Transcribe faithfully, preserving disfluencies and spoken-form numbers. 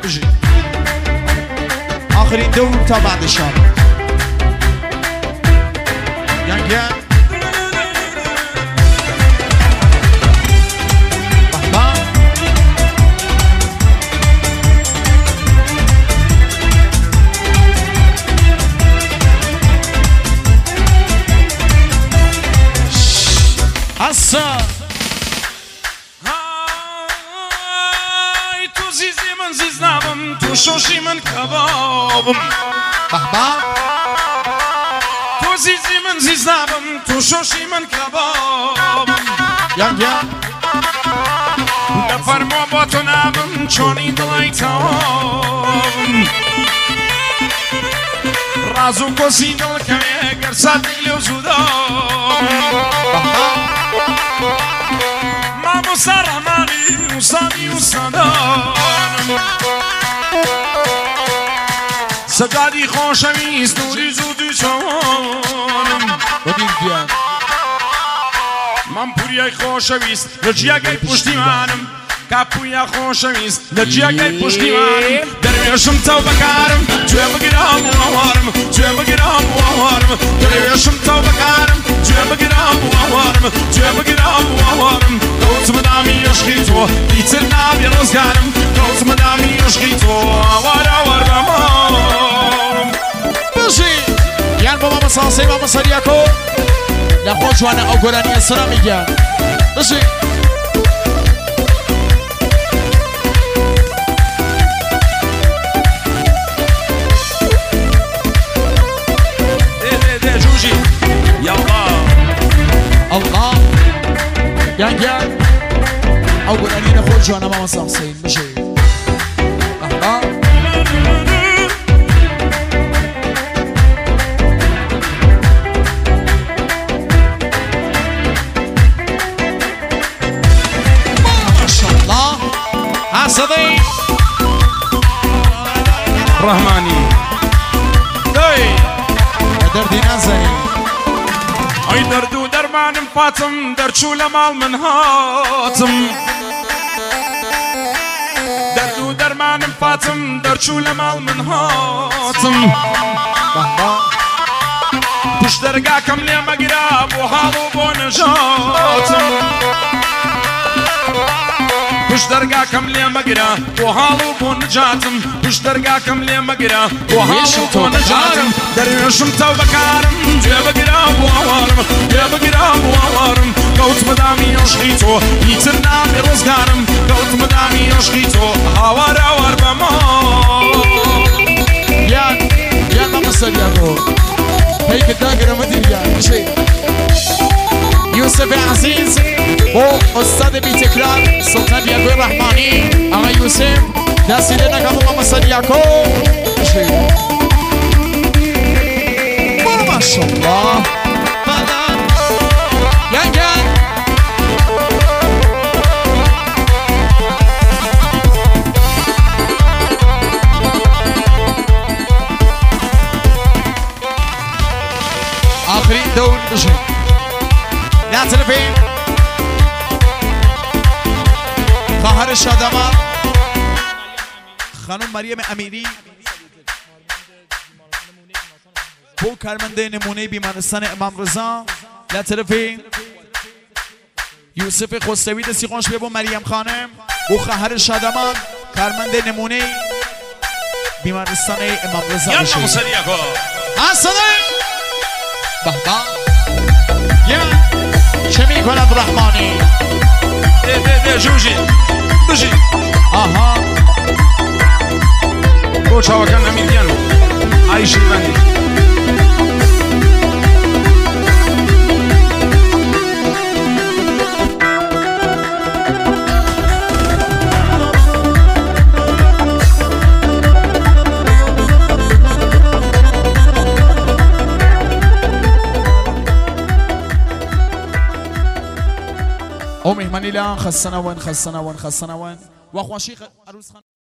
بجي آخرين دور تا بعد الشام يانجيان بحبا هسا هاي تو زيزي من زيز نابم تو شوشي من كبابم بحبا تو زيزي من زيز نابم تو شوشي من كبابم يان يان دفرمو با تو نابم چوني دلائي تاوم رازو كوسي دل كمي گرسات دليو زودام بحبا ما مصر رحماني وصاني وصدام سجادي خوشويست نوري زودو چونم ودين بيان من پوريای خوشويست لجياگای پشتیوانم کاپویا خوشويست لجياگای پشتیوانم درویشم تو بکارم توی بگیرم و آوارم توی بگیرم و آوارم درویشم تو بکارم توی بگیرم و آوارم توی بگیرم و آوارم قوت مدامی عشقی تو دیتر نبی روزگارم قوت مدامی عشقی تو آوار آوار بمام بشی یان بابا مساسه بابا سریعکو لخوا جوانه او گرانی سرا میگن بشی الله يان يان أول أنينا خرجوا أنا ما مصاصين مشي أحبا ما شاء الله عصدي رحماني دوي دردي نازني أي دردو درمانم فاتم درچو لمال من هاتم دردو درمانم فاتم درچو لمال من هاتم پشت درگاه کم لیم اگرا بو حالو بو نجاتم پشت درگاه کم لیم اگرا بو حالو بو نجاتم پشت درگاه کم لیم اگرا بو حالو بو نجاتم درویشم تو بکارم توی بگیرم و آوارم توی بگیرم و آوارم قوت مدامی عشقی تو دیتر نبی روزگارم قوت مدامی عشقی تو آوار آوار بمام یان یان ما مسلیاکو هيك داقرة مدير يعني شيء يوسف عزيز و استاذ بتكرار سلطان يعقوب الرحماني اما يوسف ناسي لنا كم ما مسلياكو شيء ما شاء الله يا يا آخرین دور بشه نه تلفین خواهر شادمان خانم مریم امیری بو کارمنده نمونه بیمارستان امام رضا نه تلفین یوسف خسروی دستی خوش ببو مریم خانم بو خواهر شادمان کارمنده نمونه بیمارستان امام رضا بشه اصلا بابا يا شمي كولاد رحماني دي دي دي جوجي بجي اها بوشا وكان امين ديالو عايش البندي او مهمنی لان خسنا وين خسنا وين خسنا وين واخوان شيخ عروس خان